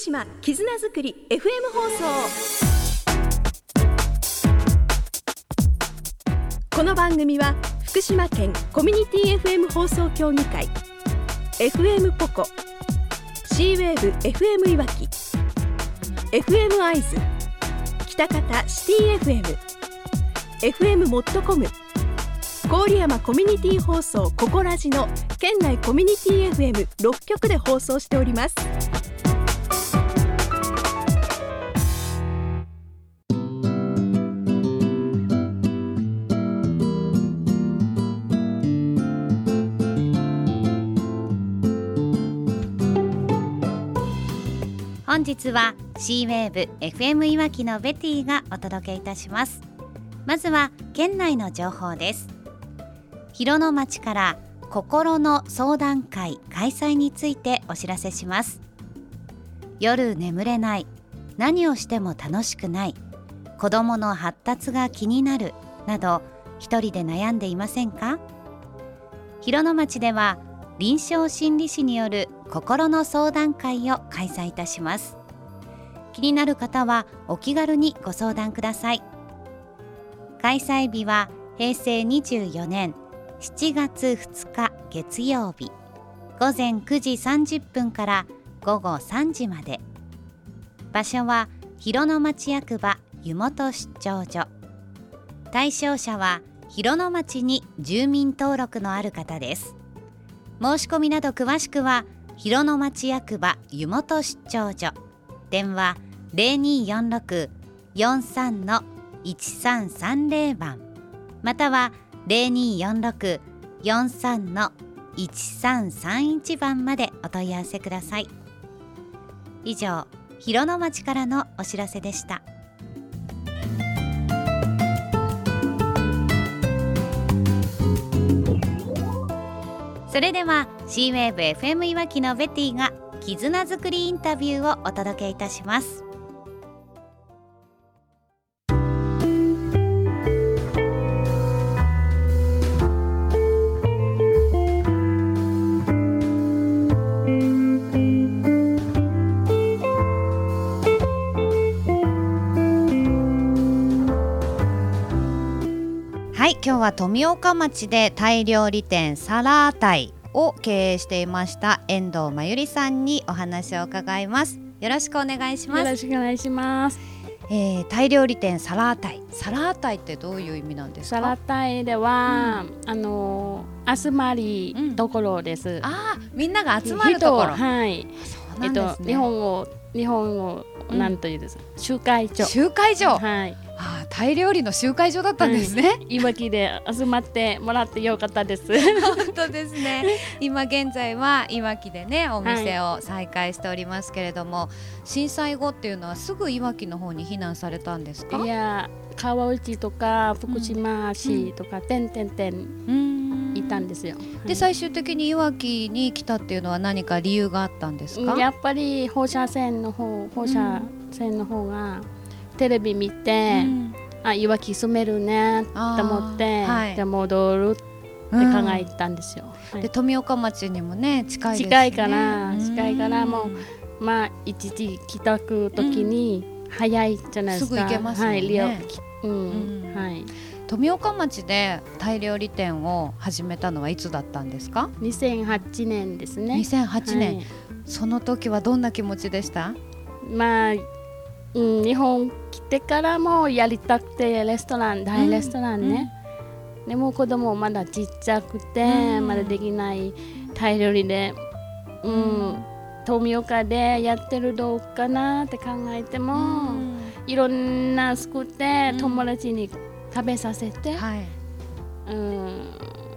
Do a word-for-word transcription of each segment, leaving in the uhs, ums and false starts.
島絆づくり エフエム 放送。この番組は福島県コミュニティ エフエム 放送協議会、 エフエム ポコ、 シーウェーブ エフエム いわき、 エフエム アイズ、北方シティ エフエム、 エフエム モットコム、郡山コミュニティ放送ココラジの県内コミュニティ エフエムろっ 局で放送しております。 本日は シーウェーブ エフエム いわきのベティがお届けいたします。まずは県内の情報です。広野町から心の相談会開催についてお知らせします。夜眠れない、何をしても楽しくない、子どもの発達が気になるなど、一人で悩んでいませんか？広野町では臨床心理士による心の相談会を開催いたします。気になる方はお気軽にご相談ください。開催日はへいせいにじゅうよねんしちがつふつか月曜日、ごぜんくじさんじゅっぷんからごごさんじまで。場所は広野町役場湯本出張所。対象者は広野町に住民登録のある方です。申し込みなど詳しくは広野町役場湯本出張所、電話 ゼロにーよんろく よんさん いちさんさんゼロ 番、またはゼロにーよんろく よんさん いちさんさんいち 番までお問い合わせください。以上、広野町からのお知らせでした。それでは シーウェーブ エフエム いわきのベティが絆づくりインタビューをお届けいたします。はい、今日は富岡町でタイ料理店サラータイを経営していました遠藤真由里さんにお話を伺います。よろしくお願いします。 よろしくお願いします。 えー、タイ料理店サラータイ、サラータイってどういう意味なんですか？ サラータイでは、うん、あの集まりどころです、うん、 あー、みんなが集まるところ。 はい、そうなんですね。えっと、日本語日本語なんというです、うん、集会所。 集会所、 はい、 あ、タイ料理の集会所だったんですね、 はい、いわきで集まってもらってよかったです本当ですね。今現在はいわきでねお店を再開しておりますけれども、はい、震災後っていうのはすぐいわきの方に避難されたんですか？ いや、川内とか福島市とか、うん、点々点いたんですよ。 で、最終的にいわきに来たっていうのは何か理由があったんですか？ やっぱり放射線の方放射線の方がテレビ見て、うん、あ、いわき住めるねと思って、はい、じゃ戻るって考えたんですよ、うん、はい、 で富岡町にもね近いですね。 近いから近いからもう、まあ一時帰宅時に早いじゃないですか、 すぐ行けますよね、はい、 うんうん、はい、 富岡町でタイ料理店を始めたのはいつだったんですか？ にせんはちねんですね。 にせんはちねん、 はい、 その時はどんな気持ちでした？ まあ、うん、日本来てからもやりたくてレストラン、大レストランね、うんうん、でも子供まだちっちゃくて、うん、まだできないタイ料理で、うんうん、富岡でやってるどうかなって考えても、うん、いろんな作って友達に食べさせて、うん、はい、うん、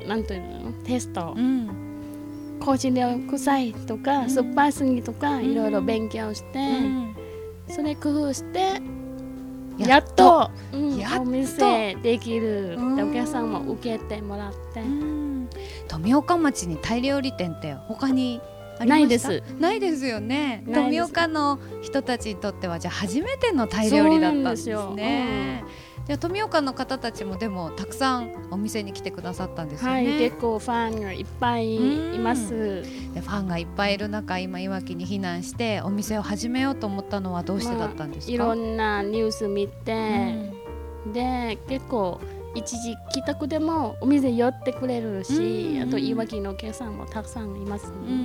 なんというのテスト、うん、香料臭いとか、うん、酸っぱすぎとか、うん、いろいろ勉強して、うん、それ工夫してやっと、うん、やっとお店できる、うん、お客さんも受けてもらって、うん、 富岡町にタイ料理店って他にありました？ ないです。 ないですよね。富岡の人たちにとってはじゃあ初めてのタイ料理だったんですね。 じゃあ富岡の方たちもでもたくさんお店に来てくださったんですよね。 はい、結構ファンがいっぱいいます。 でファンがいっぱいいる中、今いわきに避難してお店を始めようと思ったのはどうしてだったんですか？ まあ、いろんなニュース見て、うん、で結構一時帰宅でもお店寄ってくれるし、うん、あといわきのお客さんもたくさんいますね、うん、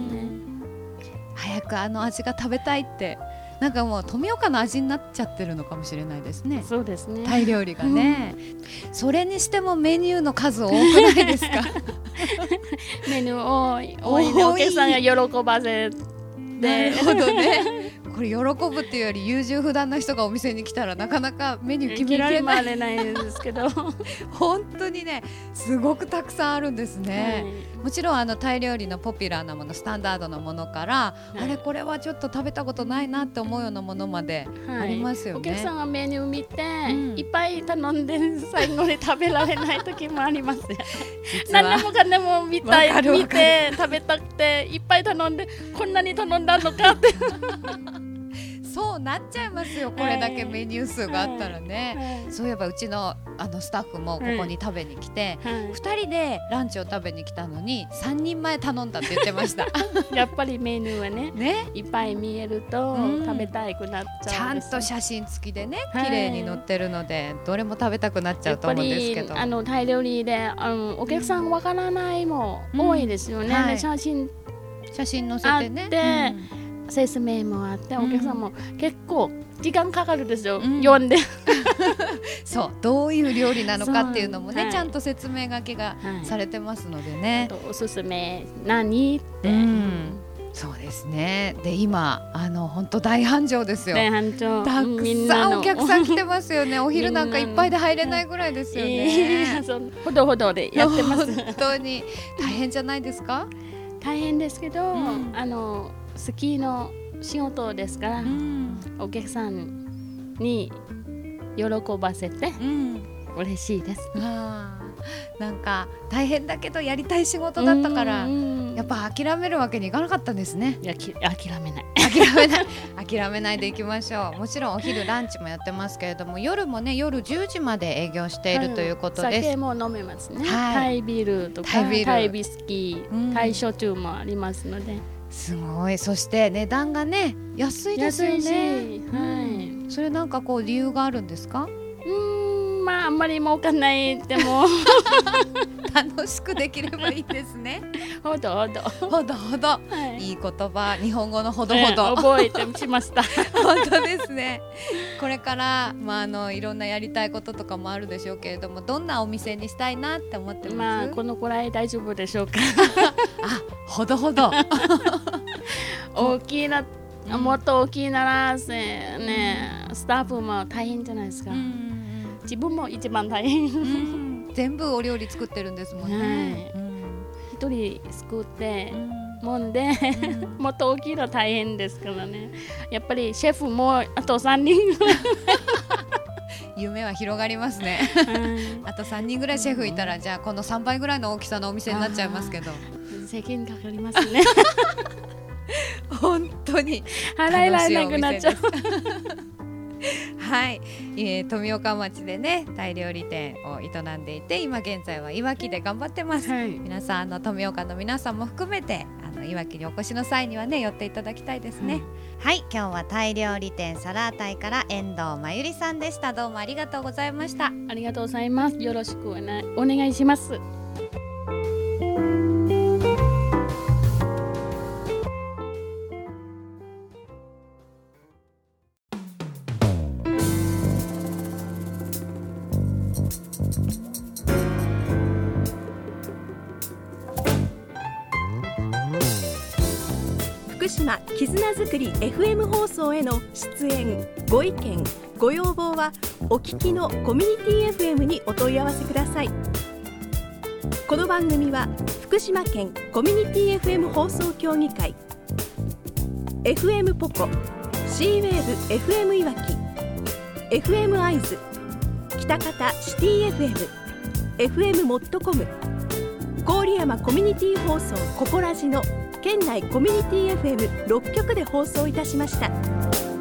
早くあの味が食べたいってなんかもう富岡の味になっちゃってるのかもしれないですね。 そうですね、 タイ料理がね、うん、それにしてもメニューの数多くないですか？ メニュー多い多いね、お客さんが喜ばせて。 なるほどね。これ喜ぶっていうより優柔不断な人がお店に来たらなかなかメニュー決められない決まれないんですけど本当にねすごくたくさんあるんですね、はい、もちろんあのタイ料理のポピュラーなもの、スタンダードなものから、はい、あれこれはちょっと食べたことないなって思うようなものまでありますよね、はい、 お客さんがメニュー見て、うん、いっぱい頼んで最後に食べられない時もありますよ何でもかんでも見たい見て食べたくていっぱい頼んでこんなに頼んだのかってそうなっちゃいますよ、これだけメニュー数があったらね、はいはい、そういえばうちの、あのスタッフもここに食べに来て、はい、ふたりでランチを食べに来たのにさんにんまえ頼んだって言ってましたやっぱりメニューは ね, ねいっぱい見えると食べたくなっちゃうんです、 ちゃんと写真付きでね綺麗に載ってるので、はい、どれも食べたくなっちゃうと思うんですけど、 あのタイ料理であのお客さんわからないも多いですよね、うんはい、写真写真載せてねあって、うん説明もあってお客さんも結構時間かかるんですよ、うん、読んでそうどういう料理なのかっていうのもね、はい、ちゃんと説明書きがされてますのでね、 はい、おすすめ何って、うん、 そうですね。で今あの本当大繁盛ですよ。 大繁盛、 たくさんお客さん来てますよねお昼なんかいっぱいで入れないぐらいですよねほどほどでやってます本当に大変じゃないですか？ 大変ですけど、うん、あのスキーの仕事ですから、うん、お客さんに喜ばせて、うん、嬉しいです。 あなんか大変だけどやりたい仕事だったから、うん、やっぱ諦めるわけにいかなかったんですね。 いやき諦めない諦めない諦めないでいきましょう。もちろんお昼ランチもやってますけれども夜もね夜じゅうじまで営業しているということです、はい、 酒も飲めますね、はい、タイビールとかタイビール、タイビスキー、うん、タイ焼酎もありますのですごい。そして値段がね安いですよね。 安いし、はい、 それなんかこう理由があるんですか？ うーんまああんまり儲かんないでも楽しくできればいいですねほどほどほどほど、はい、いい言葉日本語のほどほど、 ね、覚えてしました本当ですね。これから、まあ、あのいろんなやりたいこととかもあるでしょうけれどもどんなお店にしたいなって思ってます？ まあこのくらい大丈夫でしょうかあほどほど大きなもっと大きならせねスタッフも大変じゃないですか、うんうん、自分も一番大変、うん、 全部お料理作ってるんですもんね、はいうん、 一人作ってもんで、うん、もっと大きいの大変ですからね。やっぱりシェフもあとさんにん夢は広がりますねあとさんにんぐらいシェフいたらじゃあこのさんばいぐらいの大きさのお店になっちゃいますけど責任かかりますね本当に払えられなくなっちゃうはい、えー、富岡町でねタイ料理店を営んでいて今現在はいわきで頑張ってます、はい、皆さんあの富岡の皆さんも含めてあのいわきにお越しの際にはね寄っていただきたいですね、うん、はい今日はタイ料理店サラータイから遠藤真由里さんでした。どうもありがとうございました。 ありがとうございます。よろしくお願いします。 福島絆づくり エフエム 放送への出演ご意見ご要望はお聞きのコミュニティ エフエム にお問い合わせください。この番組は福島県コミュニティ エフエム 放送協議会 エフエム ポコ シーウェーブ エフエム いわき エフエム アイズ北方シティ エフエム エフエム モットコム郡山コミュニティ放送ココラジの県内コミュニティ エフエムろっ 局で放送いたしました。